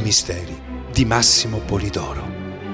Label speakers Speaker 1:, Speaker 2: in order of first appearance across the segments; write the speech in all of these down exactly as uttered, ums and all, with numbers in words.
Speaker 1: misteri di Massimo Polidoro.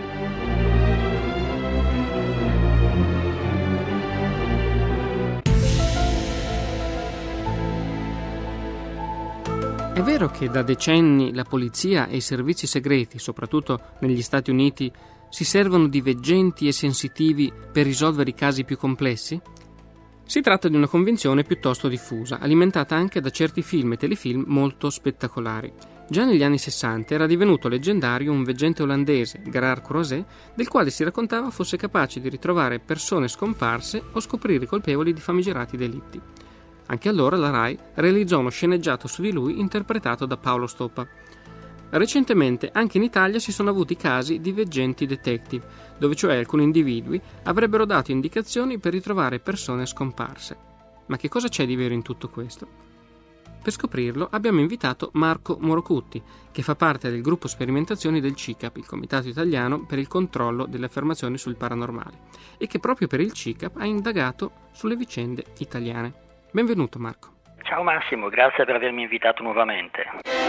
Speaker 2: È vero che da decenni la polizia e i servizi segreti, soprattutto negli Stati Uniti, si servono di veggenti e sensitivi per risolvere i casi più complessi? Si tratta di una convinzione piuttosto diffusa, alimentata anche da certi film e telefilm molto spettacolari. Già negli anni sessanta era divenuto leggendario un veggente olandese, Gerard Croiset, del quale si raccontava fosse capace di ritrovare persone scomparse o scoprire i colpevoli di famigerati delitti. Anche allora la Rai realizzò uno sceneggiato su di lui interpretato da Paolo Stoppa. Recentemente anche in Italia si sono avuti casi di veggenti detective, dove cioè alcuni individui avrebbero dato indicazioni per ritrovare persone scomparse. Ma che cosa c'è di vero in tutto questo? Per scoprirlo abbiamo invitato Marco Morocutti, che fa parte del gruppo sperimentazioni del C I C A P, il Comitato Italiano per il controllo delle affermazioni sul paranormale, e che proprio per il C I C A P ha indagato sulle vicende italiane. Benvenuto Marco.
Speaker 3: Ciao Massimo, grazie per avermi invitato nuovamente.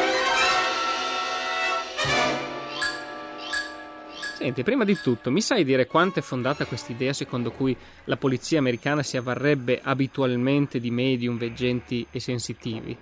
Speaker 2: Senti, prima di tutto, mi sai dire quanto è fondata quest'idea secondo cui la polizia americana si avvarrebbe abitualmente di medium, veggenti e sensitivi?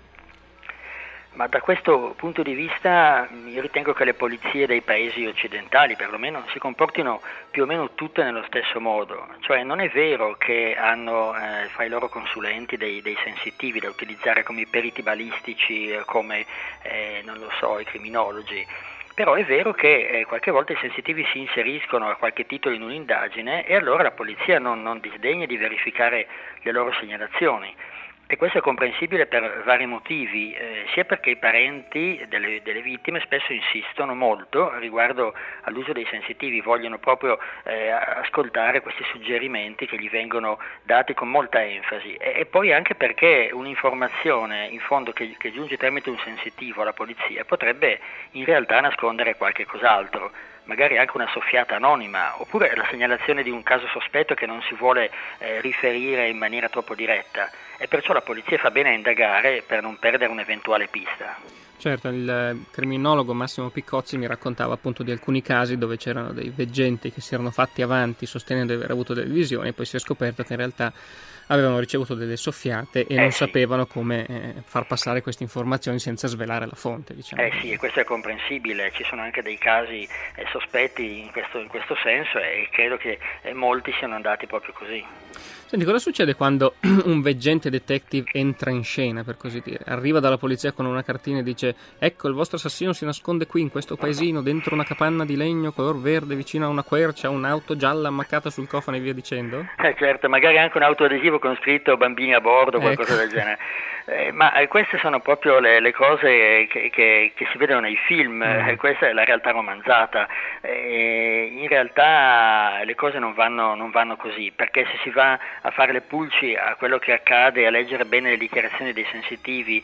Speaker 3: Ma da questo punto di vista io ritengo che le polizie dei paesi occidentali perlomeno si comportino più o meno tutte nello stesso modo, cioè non è vero che hanno eh, fra i loro consulenti dei, dei sensitivi da utilizzare come i periti balistici, eh, come eh, non lo so, i criminologi. Però è vero che eh, qualche volta i sensitivi si inseriscono a qualche titolo in un'indagine e allora la polizia non, non disdegna di verificare le loro segnalazioni. E questo è comprensibile per vari motivi, eh, sia perché i parenti delle, delle vittime spesso insistono molto riguardo all'uso dei sensitivi, vogliono proprio eh, ascoltare questi suggerimenti che gli vengono dati con molta enfasi, e, e poi anche perché un'informazione in fondo che, che giunge tramite un sensitivo alla polizia potrebbe in realtà nascondere qualche cos'altro, magari anche una soffiata anonima, oppure la segnalazione di un caso sospetto che non si vuole eh, riferire in maniera troppo diretta, e perciò la polizia fa bene a indagare per non perdere un'eventuale pista.
Speaker 2: Certo, il criminologo Massimo Piccozzi mi raccontava appunto di alcuni casi dove c'erano dei veggenti che si erano fatti avanti sostenendo di aver avuto delle visioni e poi si è scoperto che in realtà avevano ricevuto delle soffiate e
Speaker 3: eh
Speaker 2: non
Speaker 3: sì.
Speaker 2: sapevano come eh, far passare queste informazioni senza svelare la fonte, diciamo.
Speaker 3: Eh sì, e questo è comprensibile, ci sono anche dei casi eh, sospetti in questo, in questo senso e credo che eh, molti siano andati proprio così.
Speaker 2: Senti, cosa succede quando un veggente detective entra in scena, per così dire? Arriva dalla polizia con una cartina e dice: ecco, il vostro assassino si nasconde qui, in questo paesino, dentro una capanna di legno color verde, vicino a una quercia, un'auto gialla ammaccata sul cofano e via dicendo?
Speaker 3: Eh certo, magari anche un autoadesivo con scritto bambini a bordo, qualcosa
Speaker 2: ecco.
Speaker 3: del genere. Eh, ma eh, queste sono proprio le, le cose che, che, che si vedono nei film, mm. eh, questa è la realtà romanzata. Eh, in realtà le cose non vanno, non vanno così, perché se si va a fare le pulci a quello che accade, a leggere bene le dichiarazioni dei sensitivi,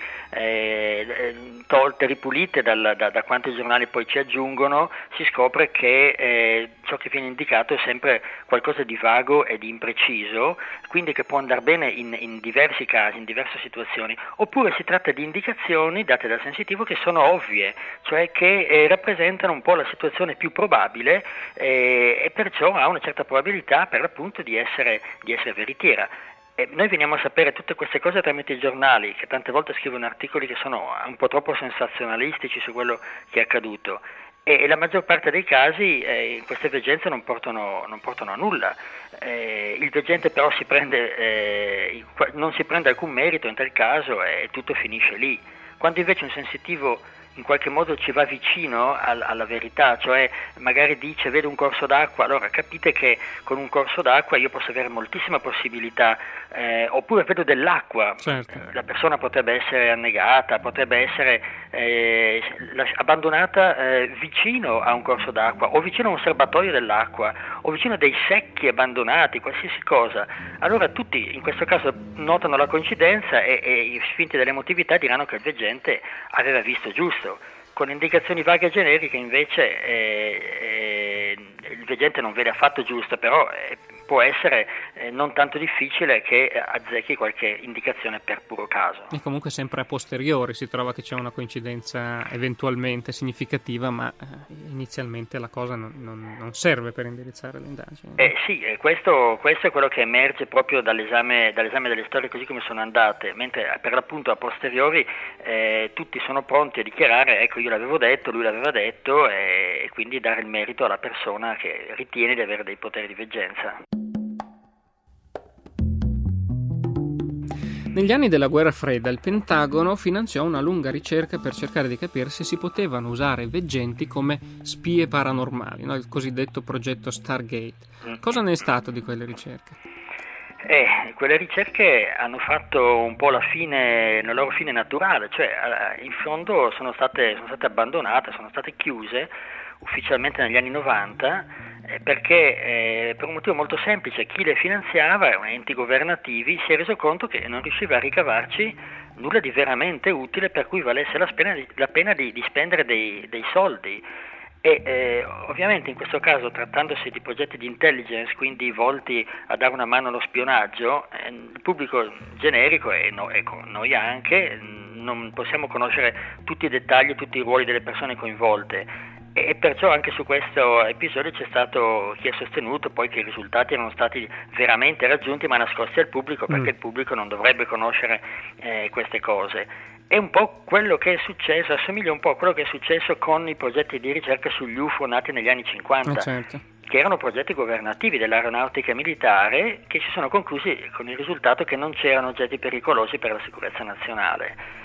Speaker 3: eh, tolte, ripulite dal, da, da quanto i giornali poi ci aggiungono, si scopre che eh, ciò che viene indicato è sempre qualcosa di vago e di impreciso, quindi che può andare bene in, in diversi casi, in diverse situazioni, oppure si tratta di indicazioni date dal sensitivo che sono ovvie, cioè che eh, rappresentano un po' la situazione più probabile eh, e perciò ha una certa probabilità per l'appunto di essere, di essere veritiera. E noi veniamo a sapere tutte queste cose tramite i giornali, che tante volte scrivono articoli che sono un po' troppo sensazionalistici su quello che è accaduto. E la maggior parte dei casi eh, queste veggenze non portano, non portano a nulla. Eh, il veggente però si prende, eh, non si prende alcun merito in tal caso e tutto finisce lì. Quando invece un sensitivo in qualche modo ci va vicino al, alla verità, cioè magari dice vedo un corso d'acqua, allora capite che con un corso d'acqua io posso avere moltissima possibilità, eh, oppure vedo dell'acqua,
Speaker 2: certo.
Speaker 3: La persona potrebbe essere annegata, potrebbe essere eh, abbandonata eh, vicino a un corso d'acqua o vicino a un serbatoio dell'acqua o vicino a dei secchi abbandonati, qualsiasi cosa. Allora tutti in questo caso notano la coincidenza e, e spinti dall'emotività diranno che il veggente aveva visto giusto. Con indicazioni vaghe e generiche invece eh, eh, il veggente non vede affatto giusto, però eh, può essere eh, non tanto difficile che azzecchi qualche indicazione per puro caso.
Speaker 2: E comunque sempre a posteriori si trova che c'è una coincidenza eventualmente significativa, ma eh, inizialmente la cosa non, non, non serve per indirizzare le indagini.
Speaker 3: Eh sì, eh, questo, questo è quello che emerge proprio dall'esame, dall'esame delle storie così come sono andate, mentre per l'appunto a posteriori eh, tutti sono pronti a dichiarare ecco io l'avevo detto, lui l'aveva detto e, e quindi dare il merito alla persona che ritiene di avere dei poteri di veggenza.
Speaker 2: Negli anni della guerra fredda il Pentagono finanziò una lunga ricerca per cercare di capire se si potevano usare veggenti come spie paranormali, no? Il cosiddetto progetto Stargate. Cosa ne è stato di quelle ricerche?
Speaker 3: Eh, quelle ricerche hanno fatto un po' la fine, la loro fine naturale, cioè in fondo sono state, sono state abbandonate, sono state chiuse ufficialmente negli anni novanta eh, perché eh, per un motivo molto semplice chi le finanziava, enti governativi, si è reso conto che non riusciva a ricavarci nulla di veramente utile per cui valesse la pena di, la pena di, di spendere dei, dei soldi. E eh, ovviamente in questo caso, trattandosi di progetti di intelligence, quindi volti a dare una mano allo spionaggio, eh, il pubblico generico e no, ecco, noi anche non possiamo conoscere tutti i dettagli, tutti i ruoli delle persone coinvolte e perciò anche su questo episodio c'è stato chi ha sostenuto poi che i risultati erano stati veramente raggiunti ma nascosti al pubblico perché mm. il pubblico non dovrebbe conoscere eh, queste cose. È un po' quello che è successo, assomiglia un po' a quello che è successo con i progetti di ricerca sugli U F O nati negli anni cinquanta,
Speaker 2: eh certo.
Speaker 3: che erano progetti governativi dell'aeronautica militare che si sono conclusi con il risultato che non c'erano oggetti pericolosi per la sicurezza nazionale.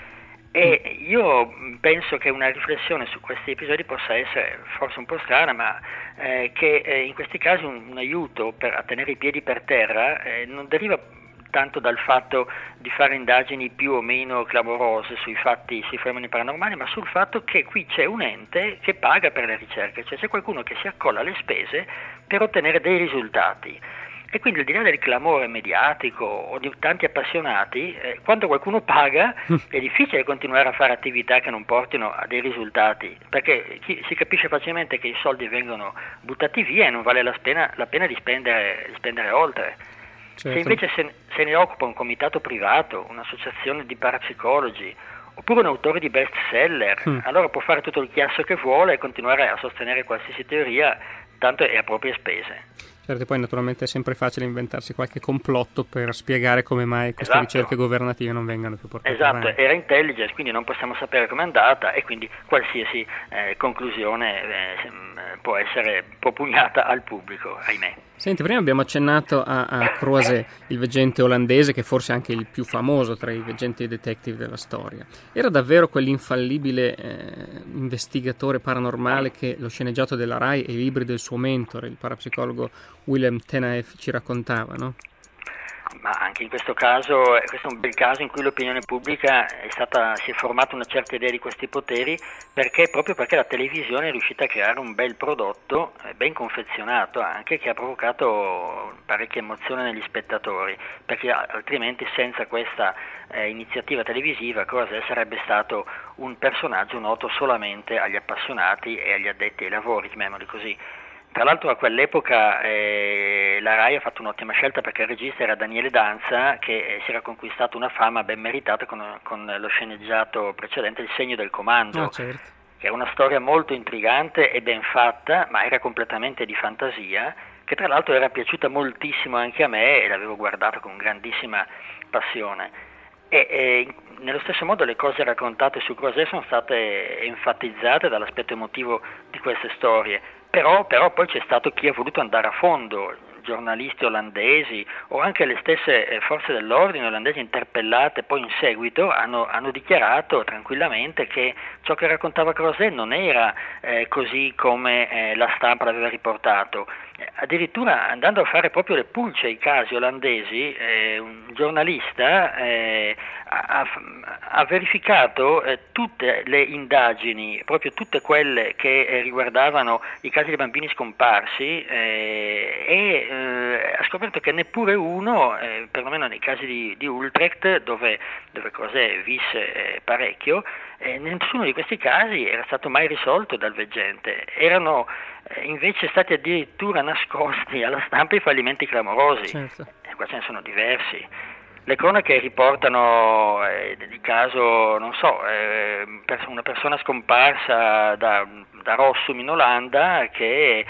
Speaker 3: E io penso che una riflessione su questi episodi possa essere forse un po' strana, ma eh, che eh, in questi casi un, un aiuto per, a tenere i piedi per terra eh, non deriva tanto dal fatto di fare indagini più o meno clamorose sui fatti, sui fenomeni paranormali, ma sul fatto che qui c'è un ente che paga per le ricerche, cioè c'è qualcuno che si accolla alle spese per ottenere dei risultati. E quindi al di là del clamore mediatico o di tanti appassionati, eh, quando qualcuno paga è difficile continuare a fare attività che non portino a dei risultati, perché chi, si capisce facilmente che i soldi vengono buttati via e non vale la pena, la pena di, spendere, di spendere oltre. Certo. Se invece se, se ne occupa un comitato privato, un'associazione di parapsicologi, oppure un autore di best seller, mm. allora può fare tutto il chiasso che vuole e continuare a sostenere qualsiasi teoria, tanto è a proprie spese.
Speaker 2: Certo, poi naturalmente è sempre facile inventarsi qualche complotto per spiegare come mai queste esatto. ricerche governative non vengano più portate
Speaker 3: esatto,
Speaker 2: avanti.
Speaker 3: Era intelligence, quindi non possiamo sapere com'è andata e quindi qualsiasi eh, conclusione eh, può essere propugnata al pubblico, ahimè.
Speaker 2: Senti, prima abbiamo accennato a, a Croiset, il veggente olandese, che forse è anche il più famoso tra i veggenti e detective della storia. Era davvero quell'infallibile eh, investigatore paranormale che lo sceneggiato della Rai e i libri del suo mentore, il parapsicologo Willem Tenaef, ci raccontavano?
Speaker 3: Ma anche in questo caso, questo è un bel caso in cui l'opinione pubblica è stata, si è formata una certa idea di questi poteri, perché proprio perché la televisione è riuscita a creare un bel prodotto, ben confezionato anche, che ha provocato parecchia emozione negli spettatori, perché altrimenti senza questa eh, iniziativa televisiva Croiset sarebbe stato un personaggio noto solamente agli appassionati e agli addetti ai lavori, chiamiamoli così. Tra l'altro a quell'epoca eh, la Rai ha fatto un'ottima scelta perché il regista era Daniele Danza, che eh, si era conquistato una fama ben meritata con, con lo sceneggiato precedente Il segno del comando,
Speaker 2: oh, certo.
Speaker 3: che è una storia molto intrigante e ben fatta, ma era completamente di fantasia, che tra l'altro era piaciuta moltissimo anche a me e l'avevo guardata con grandissima passione. E, e nello stesso modo le cose raccontate su Croiset sono state enfatizzate dall'aspetto emotivo di queste storie. Però, però poi c'è stato chi ha voluto andare a fondo, giornalisti olandesi o anche le stesse forze dell'ordine olandesi interpellate poi in seguito hanno, hanno dichiarato tranquillamente che ciò che raccontava Croiset non era eh, così come eh, la stampa l'aveva riportato. Addirittura andando a fare proprio le pulce ai casi olandesi, eh, un giornalista eh, ha, ha verificato eh, tutte le indagini, proprio tutte quelle che eh, riguardavano i casi di bambini scomparsi eh, e eh, ha scoperto che neppure uno, eh, perlomeno nei casi di, di Utrecht, dove, dove Crozet visse eh, parecchio, eh, nessuno di questi casi era stato mai risolto dal veggente. Erano eh, invece stati addirittura nascosti alla stampa i fallimenti clamorosi.
Speaker 2: Certo.
Speaker 3: E qua ce ne sono diversi. Le cronache riportano eh, di caso, non so, eh, una persona scomparsa da, da Rossum in Olanda che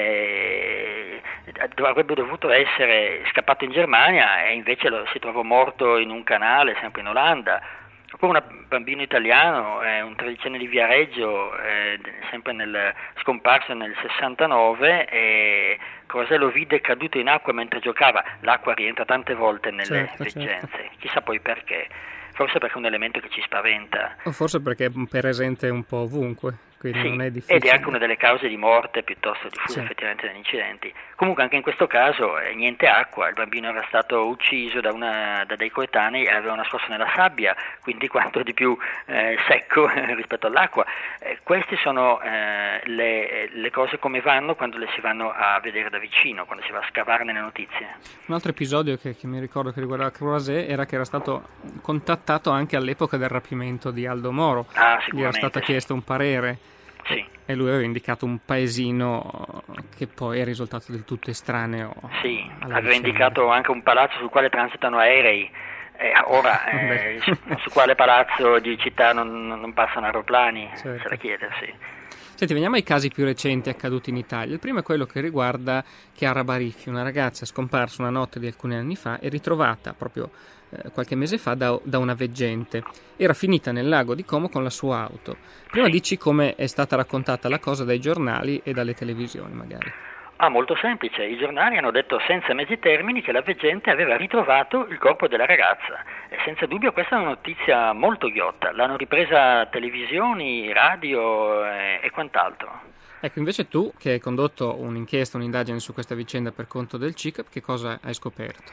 Speaker 3: eh, avrebbe dovuto essere scappato in Germania e invece lo, si trovò morto in un canale sempre in Olanda. Oppure un bambino italiano, eh, un tredicenne di Viareggio, eh, sempre nel, scomparso nel sessantanove, e Crozet lo vide caduto in acqua mentre giocava. L'acqua rientra tante volte nelle
Speaker 2: certo,
Speaker 3: veggenze,
Speaker 2: certo.
Speaker 3: Chissà poi perché. Forse perché è un elemento che ci spaventa.
Speaker 2: O forse perché è presente un po' ovunque, quindi
Speaker 3: sì,
Speaker 2: non è difficile.
Speaker 3: ed è anche una delle cause di morte piuttosto diffuse
Speaker 2: sì.
Speaker 3: effettivamente negli incidenti. Comunque anche in questo caso eh, niente acqua, il bambino era stato ucciso da, una, da dei coetanei e l'avevano nascosto nella sabbia, quindi quanto di più eh, secco rispetto all'acqua. Eh, queste sono eh, le, le cose come vanno quando le si vanno a vedere da vicino, quando si va a scavare nelle notizie.
Speaker 2: Un altro episodio che, che mi ricordo che riguardava Crozet era che era stato contattato anche all'epoca del rapimento di Aldo Moro.
Speaker 3: Ah,
Speaker 2: gli era stato
Speaker 3: sì.
Speaker 2: chiesto un parere.
Speaker 3: Sì.
Speaker 2: E lui aveva indicato un paesino che poi è risultato del tutto estraneo.
Speaker 3: Sì,
Speaker 2: aveva
Speaker 3: vicenda. indicato anche un palazzo sul quale transitano aerei. Eh, ora, eh, su, su quale palazzo di città non, non passano aeroplani?
Speaker 2: Certo.
Speaker 3: C'è da chiedersi.
Speaker 2: Senti, veniamo ai casi più recenti accaduti in Italia. Il primo è quello che riguarda Chiara Bariffi, una ragazza scomparsa una notte di alcuni anni fa e ritrovata proprio eh, qualche mese fa da, da una veggente. Era finita nel lago di Como con la sua auto. Prima
Speaker 3: sì.
Speaker 2: dici come è stata raccontata la cosa dai giornali e dalle televisioni, magari.
Speaker 3: Ah, molto semplice. I giornali hanno detto senza mezzi termini che la veggente aveva ritrovato il corpo della ragazza. E senza dubbio questa è una notizia molto ghiotta. L'hanno ripresa televisioni, radio e, e quant'altro.
Speaker 2: Ecco, invece tu, che hai condotto un'inchiesta, un'indagine su questa vicenda per conto del C I C A P, che cosa hai scoperto?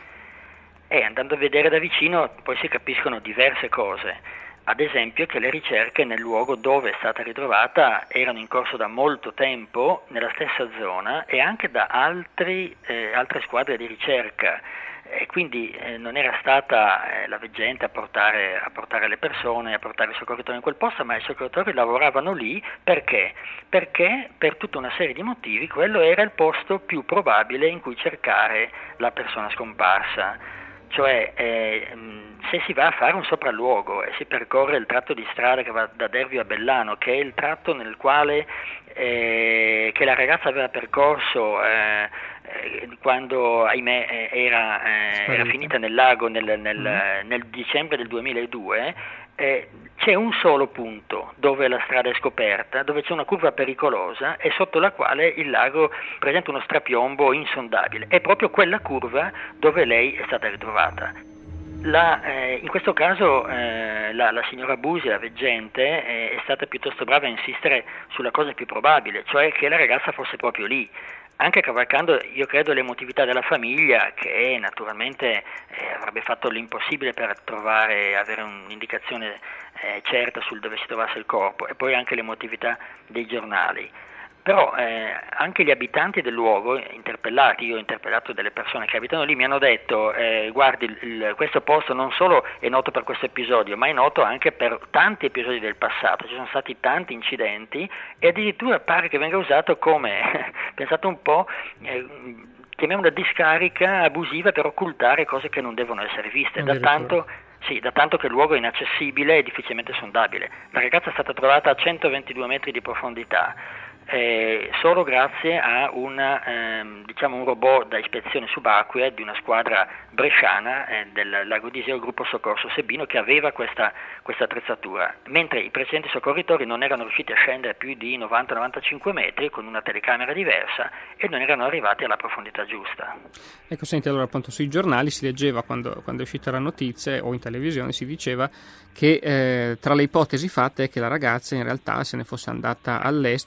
Speaker 3: E andando a vedere da vicino poi si capiscono diverse cose. Ad esempio che le ricerche nel luogo dove è stata ritrovata erano in corso da molto tempo nella stessa zona e anche da altri, eh, altre squadre di ricerca e quindi eh, non era stata eh, la veggente a portare, a portare le persone, a portare i soccorritori in quel posto, ma i soccorritori lavoravano lì perché? Perché per tutta una serie di motivi quello era il posto più probabile in cui cercare la persona scomparsa. Cioè eh, se si va a fare un sopralluogo e si percorre il tratto di strada che va da Dervio a Bellano, che è il tratto nel quale eh, che la ragazza aveva percorso eh, eh, quando ahimè era, eh, era finita nel lago nel, nel, mm. nel dicembre del duemiladue, eh, c'è un solo punto dove la strada è scoperta, dove c'è una curva pericolosa e sotto la quale il lago presenta uno strapiombo insondabile. È proprio quella curva dove lei è stata ritrovata. La, eh, in questo caso eh, la, la signora Busi, la veggente, eh, è stata piuttosto brava a insistere sulla cosa più probabile, cioè che la ragazza fosse proprio lì. Anche cavalcando, io credo, l'emotività della famiglia che naturalmente eh, avrebbe fatto l'impossibile per trovare, avere un'indicazione eh, certa sul dove si trovasse il corpo, e poi anche l'emotività dei giornali. Però eh, anche gli abitanti del luogo, interpellati, io ho interpellato delle persone che abitano lì, mi hanno detto eh, guardi, il, il, questo posto non solo è noto per questo episodio, ma è noto anche per tanti episodi del passato, ci sono stati tanti incidenti e addirittura pare che venga usato come, pensate un po', eh, chiamiamola discarica abusiva per occultare cose che non devono essere viste, da tanto... Sì, da tanto che il luogo è inaccessibile e difficilmente sondabile. La ragazza è stata trovata a centoventidue metri di profondità, eh, solo grazie a una, ehm, diciamo un robot da ispezione subacquea di una squadra bresciana eh, del Lago di Iseo, gruppo Soccorso Sebino, che aveva questa, questa attrezzatura, mentre i precedenti soccorritori non erano riusciti a scendere più di novanta novantacinque metri con una telecamera diversa e non erano arrivati alla profondità giusta.
Speaker 2: Ecco, senti, allora appunto sui giornali si leggeva, quando, quando è uscita la notizia, o in televisione si diceva che eh, tra le ipotesi fatte è che la ragazza in realtà se ne fosse andata all'estero e che nessuno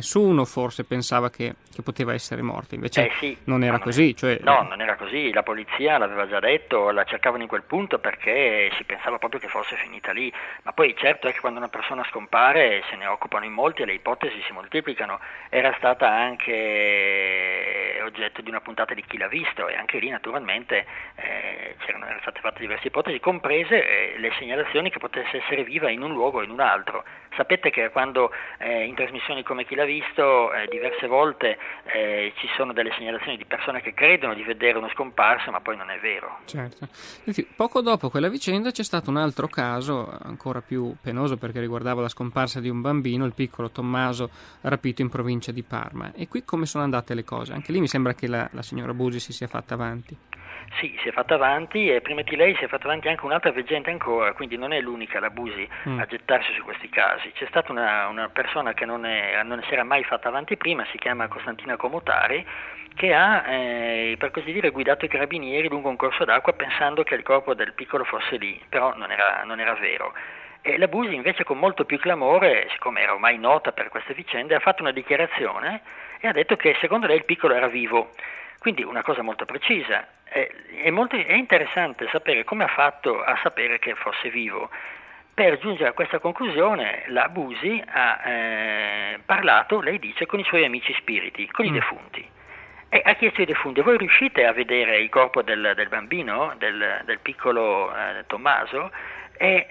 Speaker 2: nessuno forse pensava che, che poteva essere morta, invece
Speaker 3: eh sì,
Speaker 2: non era
Speaker 3: no,
Speaker 2: così. Cioè...
Speaker 3: No, non era così, la polizia l'aveva già detto, la cercavano in quel punto perché si pensava proprio che fosse finita lì, ma poi certo è che quando una persona scompare se ne occupano in molti e le ipotesi si moltiplicano. Era stata anche oggetto di una puntata di Chi l'ha visto e anche lì naturalmente eh, c'erano erano state fatte diverse ipotesi, comprese eh, le segnalazioni che potesse essere viva in un luogo o in un altro. Sapete che quando eh, in trasmissioni come Chi l'ha visto eh, diverse volte eh, ci sono delle segnalazioni di persone che credono di vedere uno scomparso, ma poi non è vero.
Speaker 2: Certo. Senti, poco dopo quella vicenda c'è stato un altro caso ancora più penoso perché riguardava la scomparsa di un bambino, il piccolo Tommaso, rapito in provincia di Parma. E qui come sono andate le cose? Anche lì mi sembra che la, la signora Busi si sia fatta avanti.
Speaker 3: Sì, si è fatta avanti e prima di lei si è fatta avanti anche un'altra veggente ancora, quindi non è l'unica la Busi mm. a gettarsi su questi casi. C'è stata una, una persona che non, è, non si era mai fatta avanti prima, si chiama Costantina Comotari, che ha, eh, per così dire, guidato i carabinieri lungo un corso d'acqua pensando che il corpo del piccolo fosse lì, però non era, non era vero. E la Busi invece con molto più clamore, siccome era ormai nota per queste vicende, ha fatto una dichiarazione e ha detto che secondo lei il piccolo era vivo. Quindi una cosa molto precisa. È, è, molto, è interessante sapere come ha fatto a sapere che fosse vivo. Per giungere a questa conclusione la Busi ha eh, parlato, lei dice, con i suoi amici spiriti, con mm. i defunti. E ha chiesto ai defunti: voi riuscite a vedere il corpo del, del bambino, del, del piccolo eh, Tommaso? E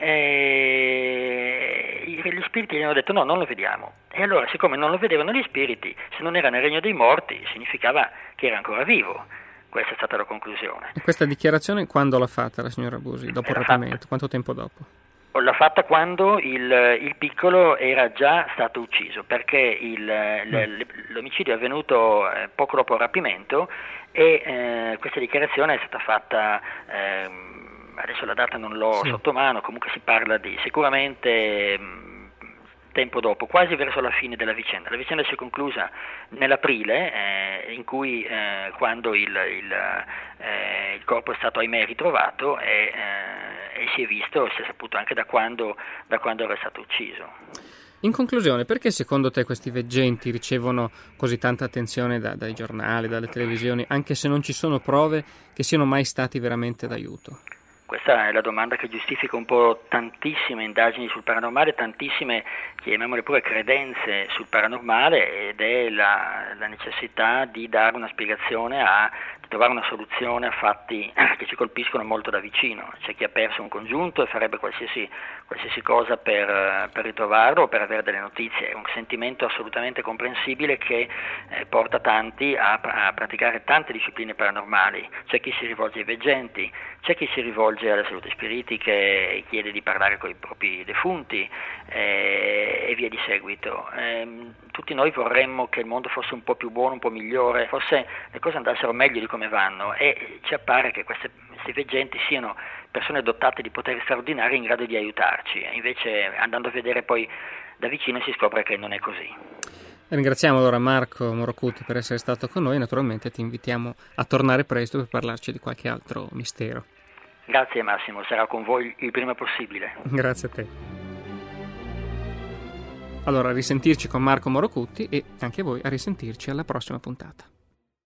Speaker 3: eh, gli spiriti gli hanno detto no, non lo vediamo. E allora, siccome non lo vedevano gli spiriti, se non era nel regno dei morti significava che era ancora vivo. Questa è stata la conclusione.
Speaker 2: E questa dichiarazione quando l'ha fatta la signora Busi? Dopo il rapimento? Quanto tempo dopo?
Speaker 3: L'ha fatta quando il, il piccolo era già stato ucciso, perché il, mm. l'omicidio è avvenuto poco dopo il rapimento e eh, questa dichiarazione è stata fatta... Eh, adesso la data non l'ho sì. sotto mano, comunque si parla di sicuramente mh, tempo dopo, quasi verso la fine della vicenda. La vicenda si è conclusa nell'aprile, eh, in cui eh, quando il, il, eh, il corpo è stato ahimè ritrovato e, eh, e si è visto, si è saputo anche da quando, da quando era stato ucciso.
Speaker 2: In conclusione, perché secondo te questi veggenti ricevono così tanta attenzione da, dai giornali, dalle televisioni, anche se non ci sono prove che siano mai stati veramente d'aiuto?
Speaker 3: Questa è la domanda che giustifica un po' tantissime indagini sul paranormale, tantissime, chiamiamole pure, credenze sul paranormale, ed è la, la necessità di dare una spiegazione, a di trovare una soluzione a fatti che ci colpiscono molto da vicino. C'è chi ha perso un congiunto e farebbe qualsiasi, qualsiasi cosa per, per ritrovarlo o per avere delle notizie. È un sentimento assolutamente comprensibile che eh, porta tanti a, a praticare tante discipline paranormali. C'è chi si rivolge ai veggenti, c'è chi si rivolge alle salute spiritiche e chiede di parlare con i propri defunti eh, e via di seguito. Eh, tutti noi vorremmo che il mondo fosse un po' più buono, un po' migliore, forse le cose andassero meglio di come vanno, e ci appare che queste, questi veggenti siano persone dotate di poteri straordinari in grado di aiutarci. E invece, andando a vedere poi da vicino, si scopre che non è così.
Speaker 2: Ringraziamo allora Marco Morocuti per essere stato con noi. Naturalmente ti invitiamo a tornare presto per parlarci di qualche altro mistero.
Speaker 3: Grazie Massimo, sarò con voi il prima possibile.
Speaker 2: Grazie a te. Allora, a risentirci con Marco Morocuti e anche voi a risentirci alla prossima puntata.